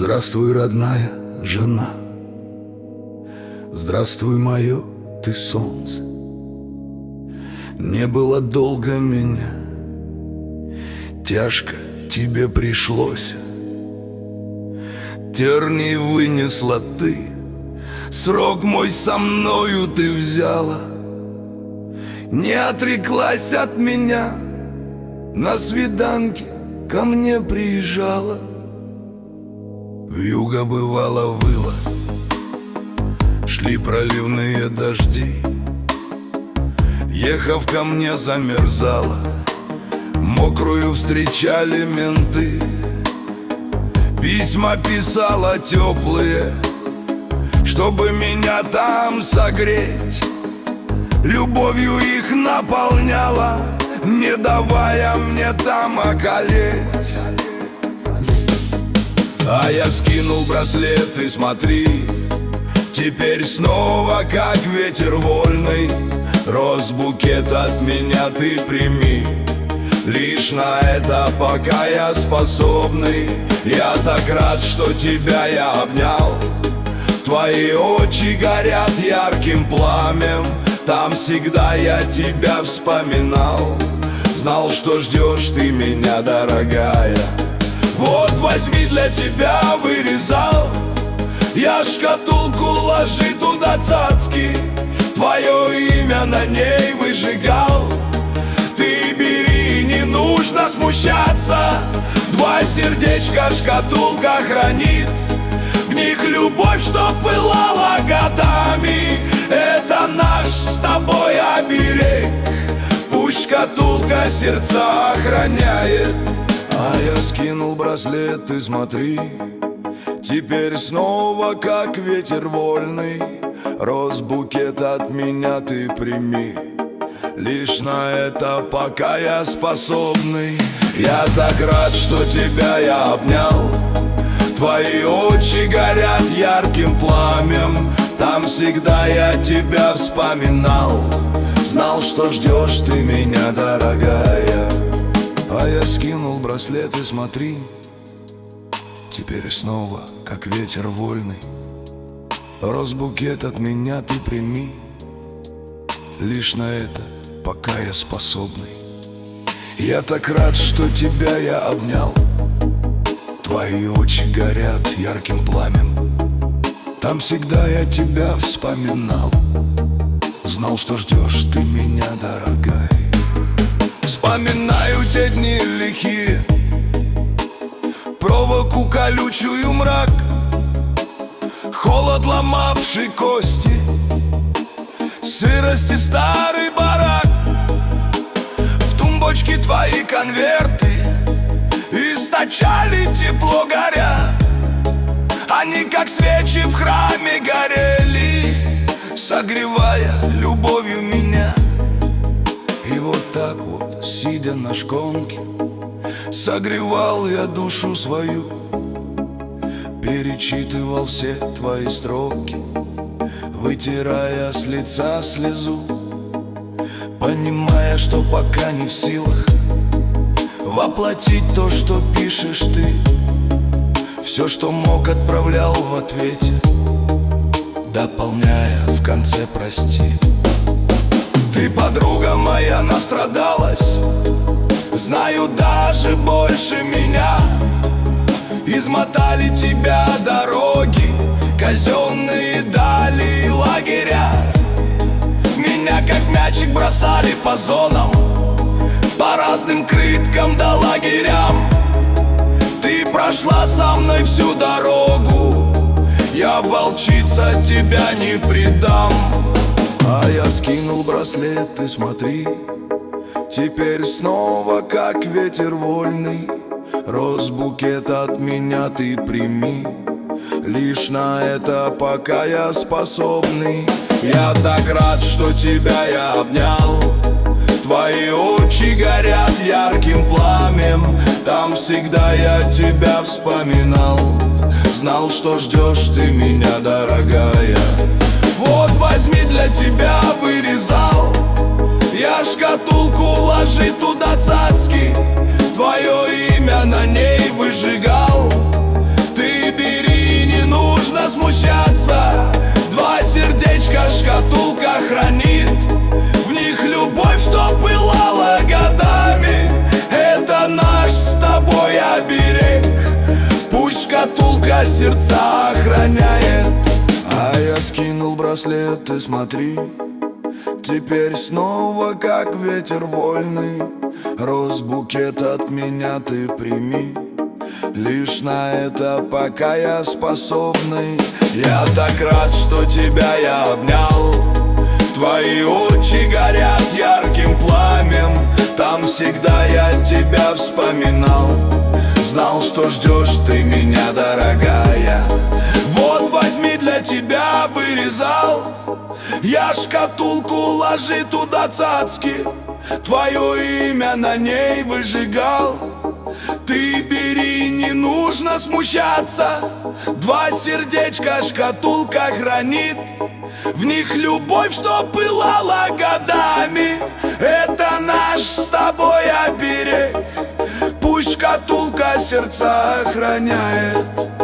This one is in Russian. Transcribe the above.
Здравствуй, родная жена, здравствуй, мое ты солнце. Не было долго меня, тяжко тебе пришлось. Терний вынесла ты, срок мой со мною ты взяла. Не отреклась от меня, на свиданке ко мне приезжала. Вьюга бывало выла, шли проливные дожди. Ехав ко мне замерзала, мокрую встречали менты. Письма писала теплые, чтобы меня там согреть. Любовью их наполняла, не давая мне там околеть. А я скинул браслет и смотри, теперь снова как ветер вольный. Росбукет от меня ты прими, лишь на это пока я способный. Я так рад, что тебя я обнял. Твои очи горят ярким пламем, там всегда я тебя вспоминал. Знал, что ждешь ты меня, дорогая. Вот возьми, для тебя вырезал я шкатулку, ложи туда цацки. Твое имя на ней выжигал. Ты бери, не нужно смущаться. Два сердечка шкатулка хранит, в них любовь, что пылала годами. Это наш с тобой оберег, пусть шкатулка сердца охраняет. А я скинул браслет и смотри, теперь снова как ветер вольный. Росбукет от меня ты прими, лишь на это пока я способный. Я так рад, что тебя я обнял. Твои очи горят ярким пламем, там всегда я тебя вспоминал. Знал, что ждешь ты меня, дорогая. А я скинул браслет и смотри, теперь снова как ветер вольный. Росбукет от меня ты прими, лишь на это пока я способный. Я так рад, что тебя я обнял. Твои очи горят ярким пламем, там всегда я тебя вспоминал. Знал, что ждешь ты меня, дорогая. Вспоминаю те дни лихие, проволоку колючую, мрак, холод, ломавший кости, сырости старый барак. В тумбочке твои конверты источали тепло, горя. Они как свечи в храме горели, согревая любовью меня. И вот так вот, сидя на шконке, согревал я душу свою, перечитывал все твои строки, вытирая с лица слезу, понимая, что пока не в силах воплотить то, что пишешь ты. Все, что мог, отправлял в ответе, дополняя в конце прости. Ты, подруга моя, настрадалась, знаю, даже больше меня. Измотали тебя дороги, казенные дали и лагеря. Меня как мячик бросали по зонам, по разным крыткам да лагерям. Ты прошла со мной всю дорогу, я, волчица, тебя не предам. А я скинул браслет и смотри, теперь снова как ветер вольный. Росбукет от меня ты прими, лишь на это пока я способный. Я так рад, что тебя я обнял. Твои очи горят ярким пламем, там всегда я тебя вспоминал. Знал, что ждешь ты меня, дорогая. Вот возьми, для тебя вырезал я шкатулку, ложи туда цацки. Твое имя на ней выжигал. Ты бери, нужно смущаться. Два сердечка шкатулка хранит, в них любовь, что пылала годами. Это наш с тобой оберег, пусть шкатулка сердца охраняет. А я скинул браслет, ты смотри, теперь снова как ветер вольный. Розбукет от меня ты прими, лишь на это пока я способный. Я так рад, что тебя я обнял. Твои очи горят ярким пламем, там всегда я тебя вспоминал. Знал, что ждешь ты меня, дорогая. Вот возьми, для тебя вырезал я шкатулку, ложи туда цацки, твое имя на ней выжигал. Ты бери, не нужно смущаться. Два сердечка шкатулка хранит, в них любовь, что пылала годами. Это наш с тобой оберег, пусть шкатулка сердца охраняет.